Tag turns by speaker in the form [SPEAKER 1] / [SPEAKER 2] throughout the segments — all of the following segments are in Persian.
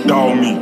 [SPEAKER 1] Eat-Dog-Me.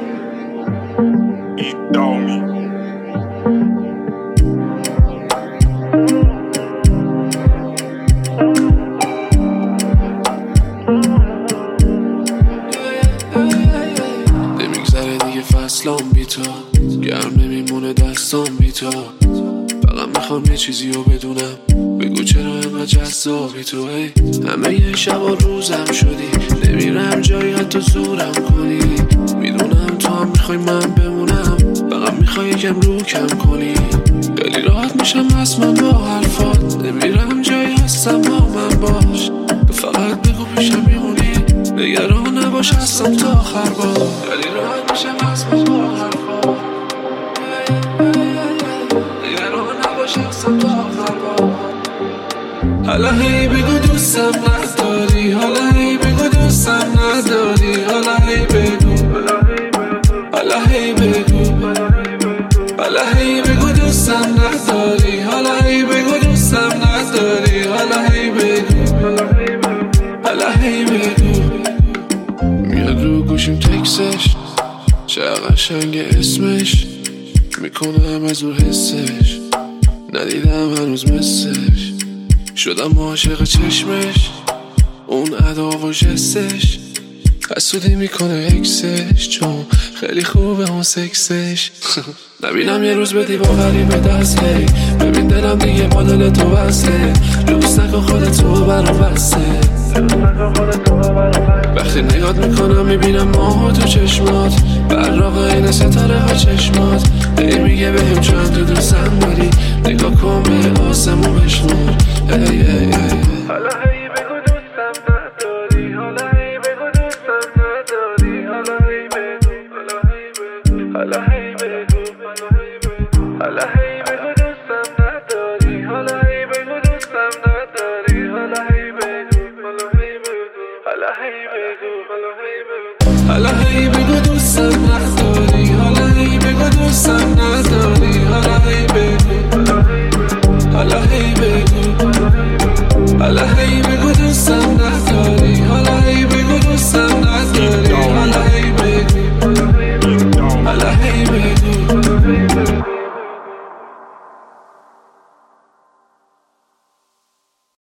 [SPEAKER 2] نمیگذره دیگه فصلام بی تو، گرم نمیمونه دستام بی تو. فقط میخوام یه چیزی رو بدونم، بگو چرا اینقدر جذابی تو. همه یه شب و روزم شدی، نمیرم جایی حتی زورم کنی. میدونم تو هم میخوای من بمونم، فقط میخوای یکم رو کم کنی. خیلی راحت میشم از من با حرفات، نمیرم جایی هستم با من باش. فقط بگو پیشم میمونی، نگران نباش هستم تا آخر با. خیلی راحت میشم از من با حرفات، نگران نباش هستم تا آخر با. حالا هی بگو دوستم نداری، حالا هی بگو دوستم نداری، حالا هی بگو، حالا هی بگو، حالا هی بگو دوستم نداری، حالا هی بگو دوستم نداری، حالا هی بگو، حالا هی بگو. میاد رو گوشیم تکسش، چه قشنگ اسمش، میکنم از اون حسش، ندیدم هنوز مثلش. شدم عاشق چشمش، اون ادا و جستش، حسودی میکنه اکسش، چون خیلی خوبه اون سکسش. نبینم یه روز بدی با غریبه دست، هی ببین دلم دیگه با دل تو بسته. لوس نکن خودتو برام بسته، وقتی نگات میکنم میبینم ماه تو چشمات، براق این ستاره ها چشمات. هی میگه بهم چند تو دوستم داری، نگاه کن به آسمون بشمار. ای ای ای